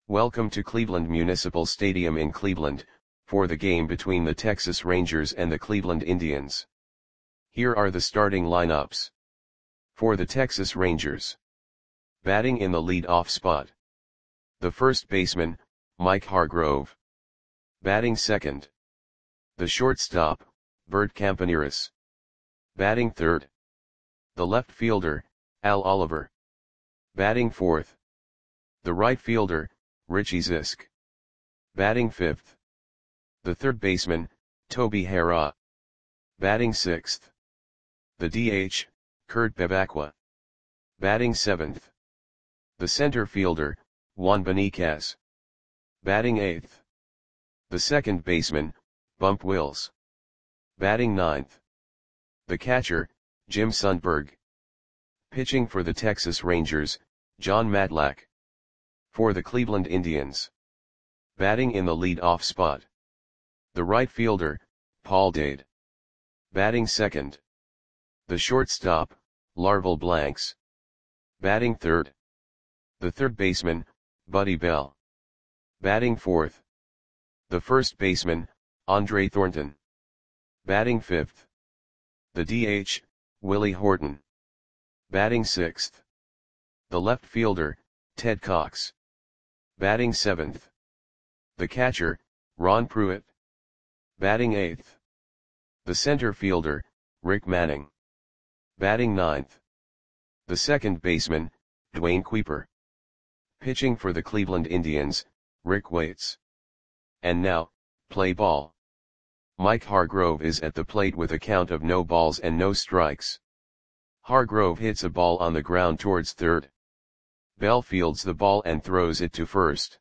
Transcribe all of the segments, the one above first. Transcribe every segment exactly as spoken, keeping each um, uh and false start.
Welcome to Cleveland Municipal Stadium in Cleveland, for the game between the Texas Rangers and the Cleveland Indians. Here are the starting lineups. For the Texas Rangers. Batting in the lead-off spot. The first baseman, Mike Hargrove. Batting second. The shortstop, Bert Campaneris. Batting third. The left fielder, Al Oliver. Batting fourth. The right fielder, Richie Zisk. Batting fifth. The third baseman, Toby Harrah. Batting sixth. The D H, Kurt Bevacqua. Batting seventh. The center fielder, Juan Beniquez. Batting eighth. The second baseman, Bump Wills. Batting ninth. The catcher, Jim Sundberg. Pitching for the Texas Rangers, Jon Matlack. For the Cleveland Indians. Batting in the lead-off spot. The right fielder, Paul Dade. Batting second. The shortstop, Larval Blanks. Batting third. The third baseman, Buddy Bell. Batting fourth. The first baseman, Andre Thornton. Batting fifth. The D H, Willie Horton. Batting sixth. The left fielder, Ted Cox. Batting seventh. The catcher, Ron Pruitt. Batting eighth. The center fielder, Rick Manning. Batting ninth. The second baseman, Dwayne Kuiper. Pitching for the Cleveland Indians, Rick Waits. And now, play ball. Mike Hargrove is at the plate with a count of no balls and no strikes. Hargrove hits a ball on the ground towards third. Bell fields the ball and throws it to first.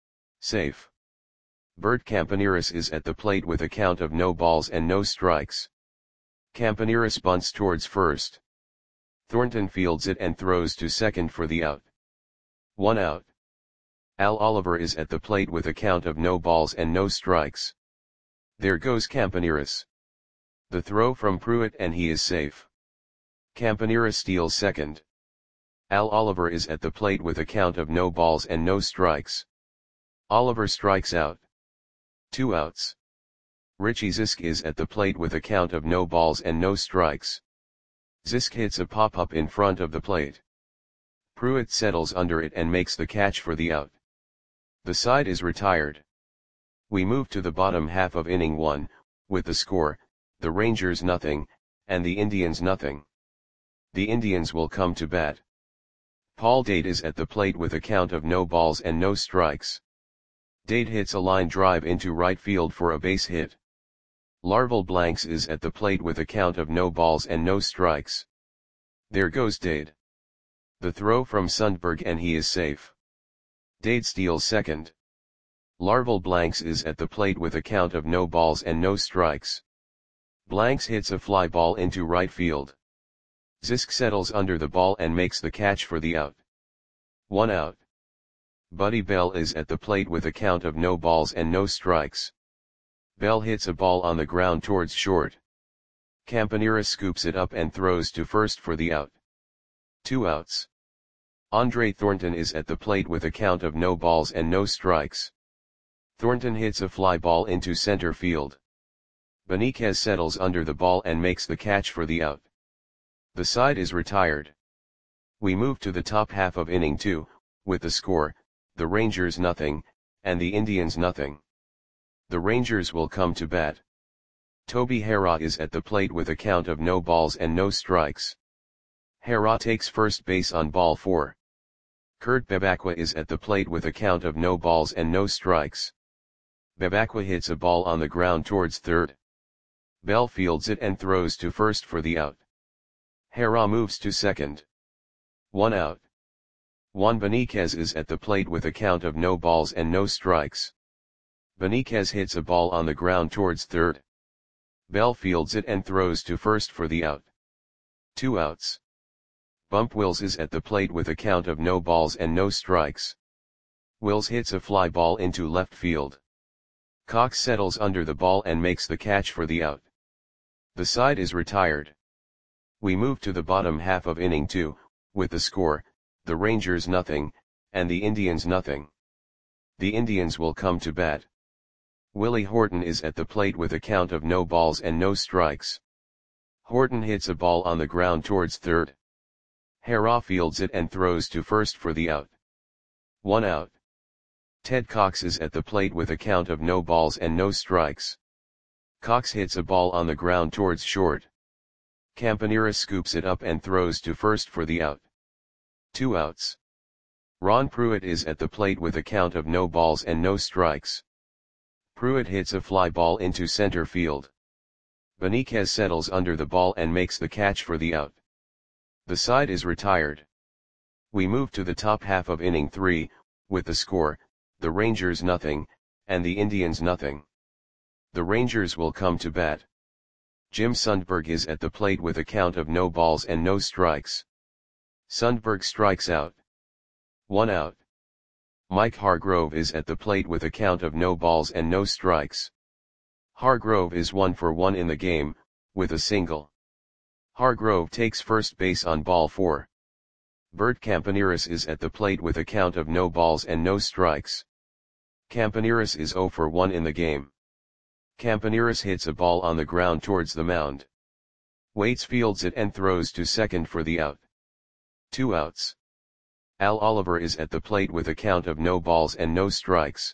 Safe. Bert Campaneris is at the plate with a count of no balls and no strikes. Campaneris bunts towards first. Thornton fields it and throws to second for the out. One out. Al Oliver is at the plate with a count of no balls and no strikes. There goes Campaneris. The throw from Pruitt and he is safe. Campaneris steals second. Al Oliver is at the plate with a count of no balls and no strikes. Oliver strikes out. Two outs. Richie Zisk is at the plate with a count of no balls and no strikes. Zisk hits a pop-up in front of the plate. Pruitt settles under it and makes the catch for the out. The side is retired. We move to the bottom half of inning one, with the score, the Rangers nothing, and the Indians nothing. The Indians will come to bat. Paul Dade is at the plate with a count of no balls and no strikes. Dade hits a line drive into right field for a base hit. Larval Blanks is at the plate with a count of no balls and no strikes. There goes Dade. The throw from Sundberg and he is safe. Dade steals second. Larval Blanks is at the plate with a count of no balls and no strikes. Blanks hits a fly ball into right field. Zisk settles under the ball and makes the catch for the out. One out. Buddy Bell is at the plate with a count of no balls and no strikes. Bell hits a ball on the ground towards short. Campaneris scoops it up and throws to first for the out. Two outs. Andre Thornton is at the plate with a count of no balls and no strikes. Thornton hits a fly ball into center field. Beniquez settles under the ball and makes the catch for the out. The side is retired. We move to the top half of inning two, with the score, the Rangers nothing, and the Indians nothing. The Rangers will come to bat. Toby Harrah is at the plate with a count of no balls and no strikes. Harrah takes first base on ball four. Kurt Bevacqua is at the plate with a count of no balls and no strikes. Bevacqua hits a ball on the ground towards third. Bell fields it and throws to first for the out. Harrah moves to second. One out. Juan Beniquez is at the plate with a count of no balls and no strikes. Beniquez hits a ball on the ground towards third. Bell fields it and throws to first for the out. Two outs. Bump Wills is at the plate with a count of no balls and no strikes. Wills hits a fly ball into left field. Cox settles under the ball and makes the catch for the out. The side is retired. We move to the bottom half of inning two, with the score, the Rangers nothing, and the Indians nothing. The Indians will come to bat. Willie Horton is at the plate with a count of no balls and no strikes. Horton hits a ball on the ground towards third. Hara fields it and throws to first for the out. One out. Ted Cox is at the plate with a count of no balls and no strikes. Cox hits a ball on the ground towards short. Campaneris scoops it up and throws to first for the out. Two outs. Ron Pruitt is at the plate with a count of no balls and no strikes. Pruitt hits a fly ball into center field. Beniquez settles under the ball and makes the catch for the out. The side is retired. We move to the top half of inning three, with the score, the Rangers nothing, and the Indians nothing. The Rangers will come to bat. Jim Sundberg is at the plate with a count of no balls and no strikes. Sundberg strikes out. One out. Mike Hargrove is at the plate with a count of no balls and no strikes. Hargrove is one for one in the game, with a single. Hargrove takes first base on ball four. Bert Campaneris is at the plate with a count of no balls and no strikes. Campaneris is zero for one in the game. Campaneris hits a ball on the ground towards the mound. Waits fields it and throws to second for the out. Two outs. Al Oliver is at the plate with a count of no balls and no strikes.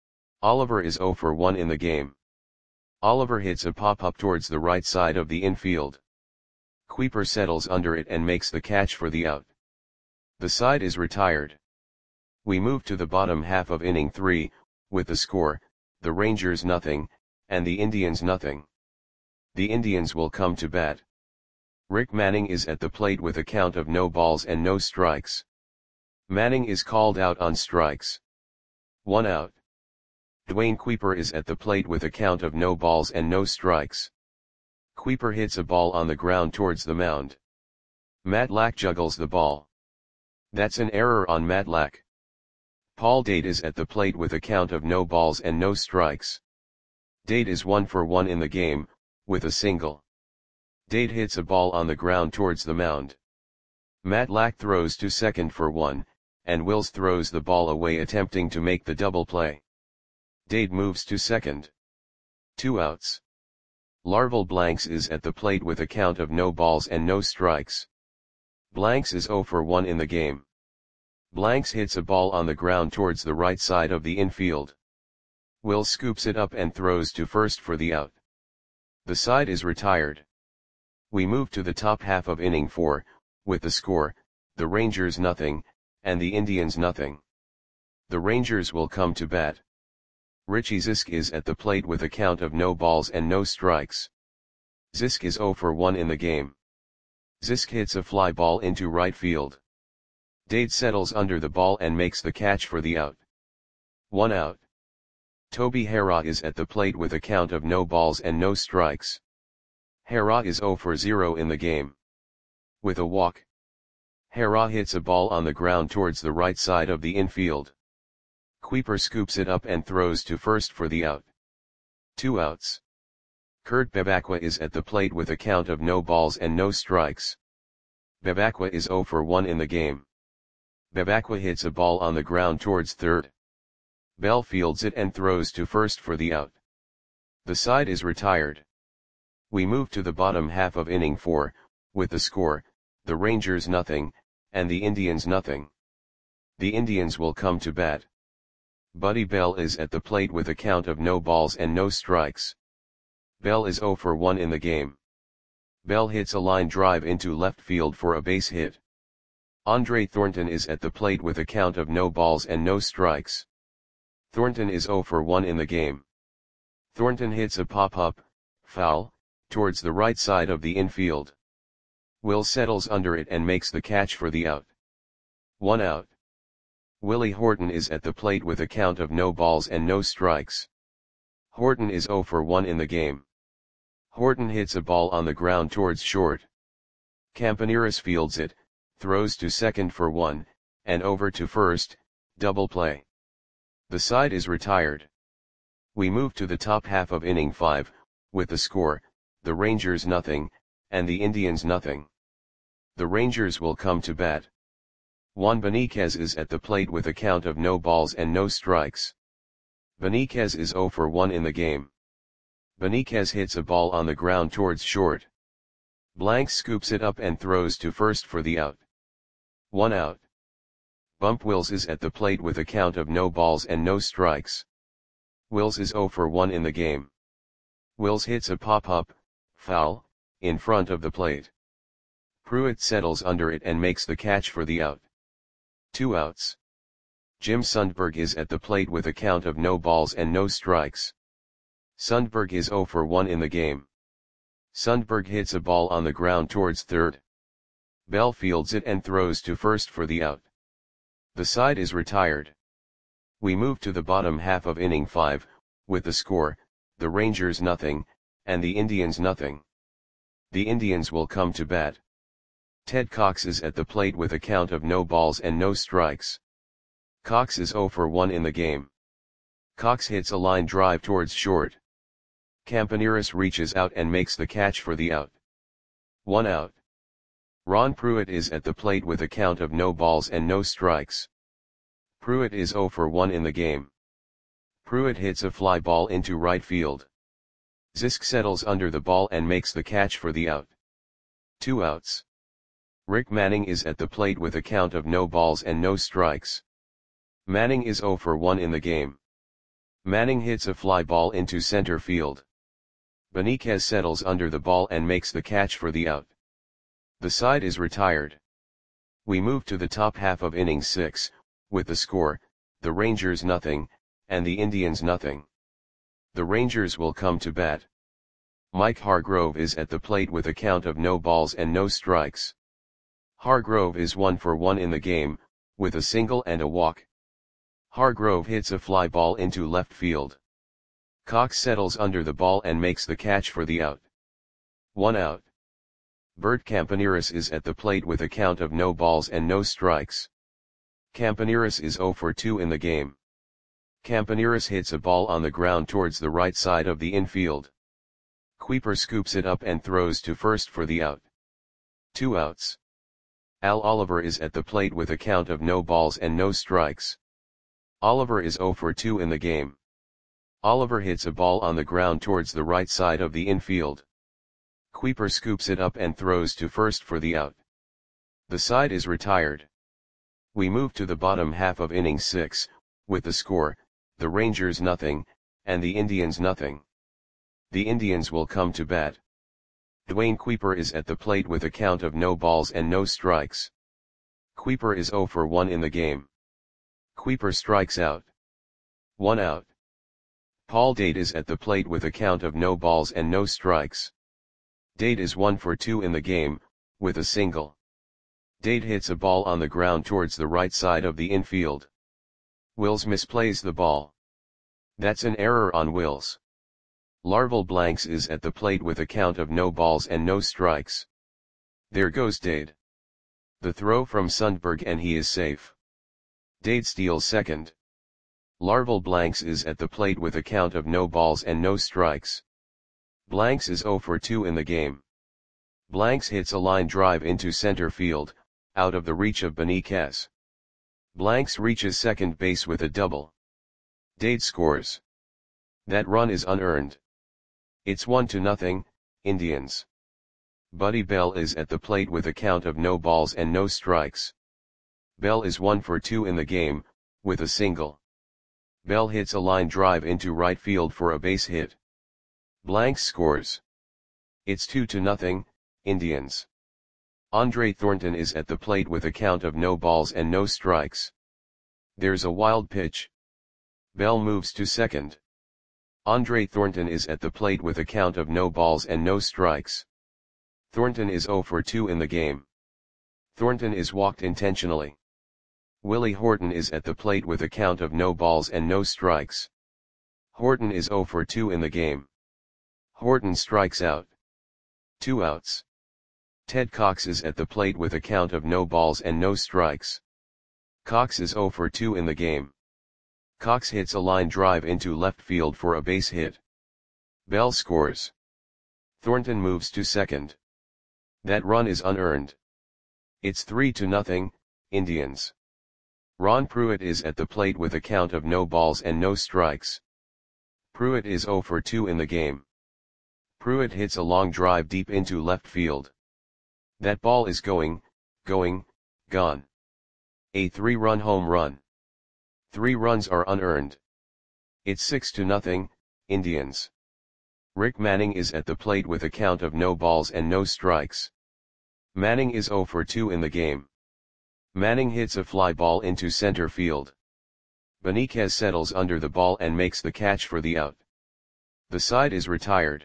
Oliver is zero for one in the game. Oliver hits a pop-up towards the right side of the infield. Kuiper settles under it and makes the catch for the out. The side is retired. We move to the bottom half of inning three, with the score, the Rangers nothing, and the Indians nothing. The Indians will come to bat. Rick Manning is at the plate with a count of no balls and no strikes. Manning is called out on strikes. One out. Dwayne Kuiper is at the plate with a count of no balls and no strikes. Kuiper hits a ball on the ground towards the mound. Matlack juggles the ball. That's an error on Matlack. Paul Date is at the plate with a count of no balls and no strikes. Date is one for one in the game, with a single. Date hits a ball on the ground towards the mound. Matlack throws to second for one, and Wills throws the ball away attempting to make the double play. Date moves to second. Two outs. Larval Blanks is at the plate with a count of no balls and no strikes. Blanks is zero for one in the game. Blanks hits a ball on the ground towards the right side of the infield. Wills scoops it up and throws to first for the out. The side is retired. We move to the top half of inning four, with the score, the Rangers nothing, and the Indians nothing. The Rangers will come to bat. Richie Zisk is at the plate with a count of no balls and no strikes. Zisk is zero for one in the game. Zisk hits a fly ball into right field. Date settles under the ball and makes the catch for the out. One out. Toby Hara is at the plate with a count of no balls and no strikes. Hara is zero for zero in the game. With a walk. Hara hits a ball on the ground towards the right side of the infield. Kuiper scoops it up and throws to first for the out. Two outs. Kurt Bebacqua is at the plate with a count of no balls and no strikes. Bebacqua is zero for one in the game. Bebacqua hits a ball on the ground towards third. Bell fields it and throws to first for the out. The side is retired. We move to the bottom half of inning four, with the score, the Rangers nothing, and the Indians nothing. The Indians will come to bat. Buddy Bell is at the plate with a count of no balls and no strikes. Bell is zero for one in the game. Bell hits a line drive into left field for a base hit. Andre Thornton is at the plate with a count of no balls and no strikes. Thornton is zero for one in the game. Thornton hits a pop-up, foul, towards the right side of the infield. Will settles under it and makes the catch for the out. One out. Willie Horton is at the plate with a count of no balls and no strikes. Horton is zero for one in the game. Horton hits a ball on the ground towards short. Campaneris fields it, throws to second for one, and over to first, double play. The side is retired. We move to the top half of inning five, with the score, the Rangers nothing, and the Indians nothing. The Rangers will come to bat. Juan Beniquez is at the plate with a count of no balls and no strikes. Benitez is zero for one in the game. Benitez hits a ball on the ground towards short. Blanks scoops it up and throws to first for the out. One out. Bump Wills is at the plate with a count of no balls and no strikes. Wills is zero for one in the game. Wills hits a pop-up, foul, in front of the plate. Pruitt settles under it and makes the catch for the out. Two outs. Jim Sundberg is at the plate with a count of no balls and no strikes. Sundberg is zero for one in the game. Sundberg hits a ball on the ground towards third. Bell fields it and throws to first for the out. The side is retired. We move to the bottom half of inning five, with the score, the Rangers nothing, and the Indians nothing. The Indians will come to bat. Ted Cox is at the plate with a count of no balls and no strikes. Cox is zero for one in the game. Cox hits a line drive towards short. Campaneris reaches out and makes the catch for the out. One out. Ron Pruitt is at the plate with a count of no balls and no strikes. Pruitt is zero for one in the game. Pruitt hits a fly ball into right field. Zisk settles under the ball and makes the catch for the out. Two outs. Rick Manning is at the plate with a count of no balls and no strikes. Manning is zero for one in the game. Manning hits a fly ball into center field. Benitez settles under the ball and makes the catch for the out. The side is retired. We move to the top half of inning six, with the score, the Rangers nothing, and the Indians nothing. The Rangers will come to bat. Mike Hargrove is at the plate with a count of no balls and no strikes. Hargrove is one for one in the game, with a single and a walk. Hargrove hits a fly ball into left field. Cox settles under the ball and makes the catch for the out. One out. Bert Campaneris is at the plate with a count of no balls and no strikes. Campaneris is zero for two in the game. Campaneris hits a ball on the ground towards the right side of the infield. Kuiper scoops it up and throws to first for the out. Two outs. Al Oliver is at the plate with a count of no balls and no strikes. Oliver is zero for two in the game. Oliver hits a ball on the ground towards the right side of the infield. Kuiper scoops it up and throws to first for the out. The side is retired. We move to the bottom half of inning six, with the score, the Rangers nothing, and the Indians nothing. The Indians will come to bat. Dwayne Kuiper is at the plate with a count of no balls and no strikes. Kuiper is zero for one in the game. Kuiper strikes out. One out. Paul Dade is at the plate with a count of no balls and no strikes. Dade is one for two in the game, with a single. Dade hits a ball on the ground towards the right side of the infield. Wills misplays the ball. That's an error on Wills. Larval Blanks is at the plate with a count of no balls and no strikes. There goes Dade. The throw from Sundberg and he is safe. Dade steals second. Larval Blanks is at the plate with a count of no balls and no strikes. Blanks is zero for two in the game. Blanks hits a line drive into center field, out of the reach of Benitez. Blanks reaches second base with a double. Dade scores. That run is unearned. It's one to nothing, Indians. Buddy Bell is at the plate with a count of no balls and no strikes. Bell is one for two in the game, with a single. Bell hits a line drive into right field for a base hit. Blanks scores. It's two to nothing, Indians. Andre Thornton is at the plate with a count of no balls and no strikes. There's a wild pitch. Bell moves to second. Andre Thornton is at the plate with a count of no balls and no strikes. Thornton is zero for two in the game. Thornton is walked intentionally. Willie Horton is at the plate with a count of no balls and no strikes. Horton is zero for two in the game. Horton strikes out. Two outs. Ted Cox is at the plate with a count of no balls and no strikes. Cox is zero for two in the game. Cox hits a line drive into left field for a base hit. Bell scores. Thornton moves to second. That run is unearned. It's three to nothing, Indians. Ron Pruitt is at the plate with a count of no balls and no strikes. Pruitt is zero for two in the game. Pruitt hits a long drive deep into left field. That ball is going, going, gone. A three-run home run. Three runs are unearned. It's six to nothing, Indians. Rick Manning is at the plate with a count of no balls and no strikes. Manning is zero for two in the game. Manning hits a fly ball into center field. Benitez settles under the ball and makes the catch for the out. The side is retired.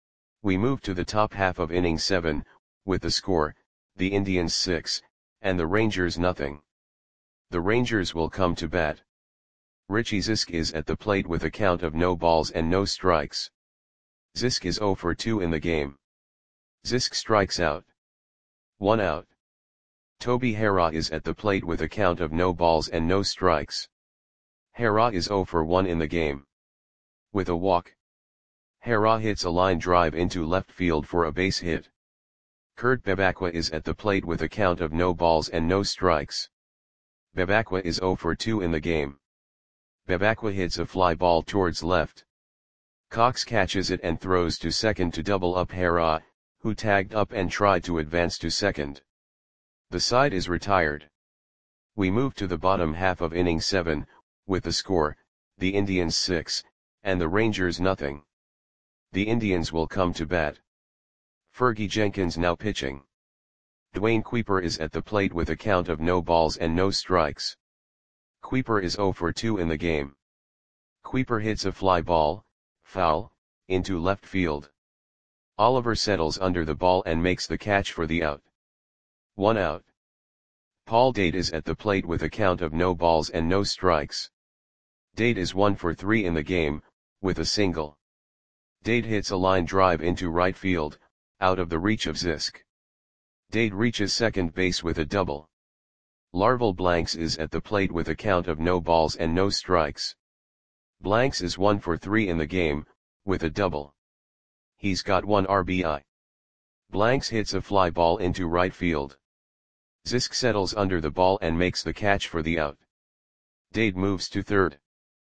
We move to the top half of inning seven, with the score, the Indians six, and the Rangers nothing. The Rangers will come to bat. Richie Zisk is at the plate with a count of no balls and no strikes. Zisk is zero for two in the game. Zisk strikes out. One out. Toby Harrah is at the plate with a count of no balls and no strikes. Harrah is zero for one in the game. With a walk. Harrah hits a line drive into left field for a base hit. Kurt Bebacqua is at the plate with a count of no balls and no strikes. Bebacqua is zero for two in the game. Bebacqua hits a fly ball towards left. Cox catches it and throws to second to double up Harrah, who tagged up and tried to advance to second. The side is retired. We move to the bottom half of inning seven, with the score, the Indians six, and the Rangers nothing. The Indians will come to bat. Fergie Jenkins now pitching. Dwayne Kuiper is at the plate with a count of no balls and no strikes. Kuiper is zero for two in the game. Kuiper hits a fly ball, foul, into left field. Oliver settles under the ball and makes the catch for the out. One out. Paul Dade is at the plate with a count of no balls and no strikes. Dade is one for three in the game, with a single. Dade hits a line drive into right field, out of the reach of Zisk. Dade reaches second base with a double. Larval Blanks is at the plate with a count of no balls and no strikes. Blanks is one for three in the game, with a double. He's got one R B I. Blanks hits a fly ball into right field. Zisk settles under the ball and makes the catch for the out. Dade moves to third.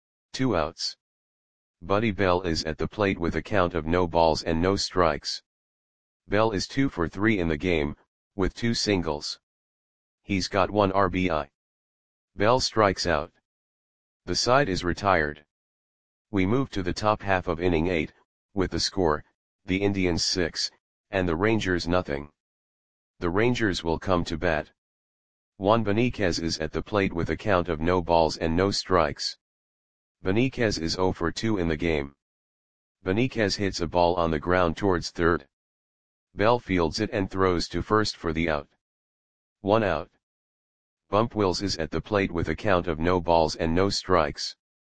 Two outs. Buddy Bell is at the plate with a count of no balls and no strikes. Bell is two for three in the game, with two singles. He's got one R B I. Bell strikes out. The side is retired. We move to the top half of inning eight, with the score, the Indians six, and the Rangers nothing. The Rangers will come to bat. Juan Benitez is at the plate with a count of no balls and no strikes. Benitez is zero for two in the game. Benitez hits a ball on the ground towards third. Bell fields it and throws to first for the out. One out. Bump Wills is at the plate with a count of no balls and no strikes.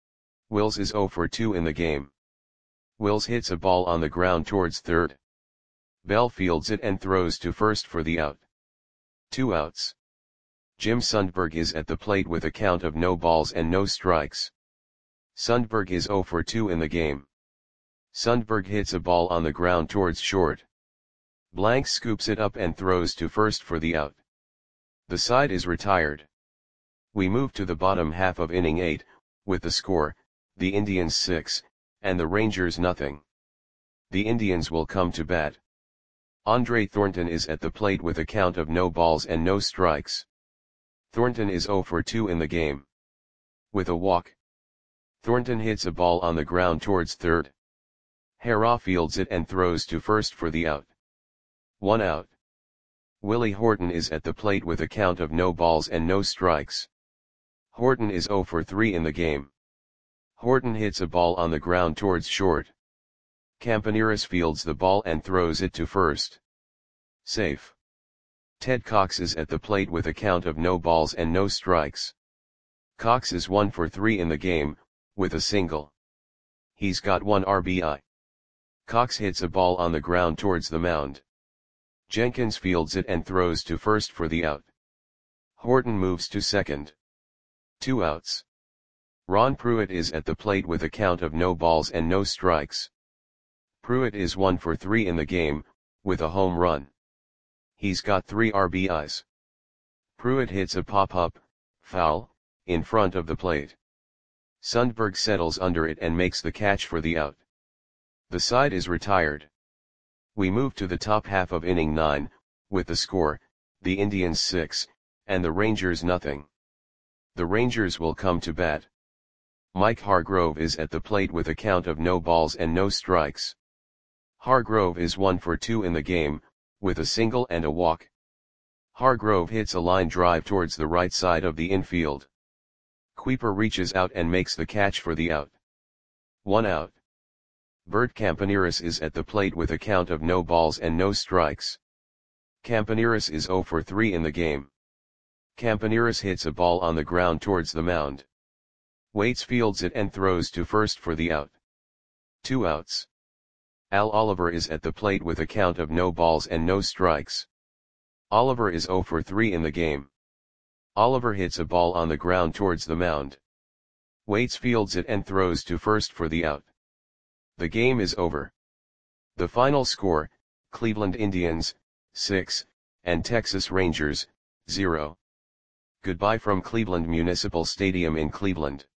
Wills is zero for two in the game. Wills hits a ball on the ground towards third. Bell fields it and throws to first for the out. Two outs. Jim Sundberg is at the plate with a count of no balls and no strikes. Sundberg is zero for two in the game. Sundberg hits a ball on the ground towards short. Blanks scoops it up and throws to first for the out. The side is retired. We move to the bottom half of inning eight, with the score, the Indians six, and the Rangers nothing. The Indians will come to bat. Andre Thornton is at the plate with a count of no balls and no strikes. Thornton is zero for two in the game. With a walk. Thornton hits a ball on the ground towards third. Harrah fields it and throws to first for the out. One out. Willie Horton is at the plate with a count of no balls and no strikes. Horton is zero for three in the game. Horton hits a ball on the ground towards short. Campaneris fields the ball and throws it to first. Safe. Ted Cox is at the plate with a count of no balls and no strikes. Cox is one for three in the game, with a single. He's got one R B I. Cox hits a ball on the ground towards the mound. Jenkins fields it and throws to first for the out. Horton moves to second. Two outs. Ron Pruitt is at the plate with a count of no balls and no strikes. Pruitt is one for three in the game, with a home run. He's got three R B Is. Pruitt hits a pop-up, foul, in front of the plate. Sundberg settles under it and makes the catch for the out. The side is retired. We move to the top half of inning nine, with the score, the Indians six, and the Rangers nothing. The Rangers will come to bat. Mike Hargrove is at the plate with a count of no balls and no strikes. Hargrove is one for two in the game, with a single and a walk. Hargrove hits a line drive towards the right side of the infield. Kuiper reaches out and makes the catch for the out. One out. Bert Campaneris is at the plate with a count of no balls and no strikes. Campaneris is zero for three in the game. Campaneris hits a ball on the ground towards the mound. Waits fields it and throws to first for the out. Two outs. Al Oliver is at the plate with a count of no balls and no strikes. Oliver is zero for three in the game. Oliver hits a ball on the ground towards the mound. Waits fields it and throws to first for the out. The game is over. The final score, Cleveland Indians, six, and Texas Rangers, zero. Goodbye from Cleveland Municipal Stadium in Cleveland.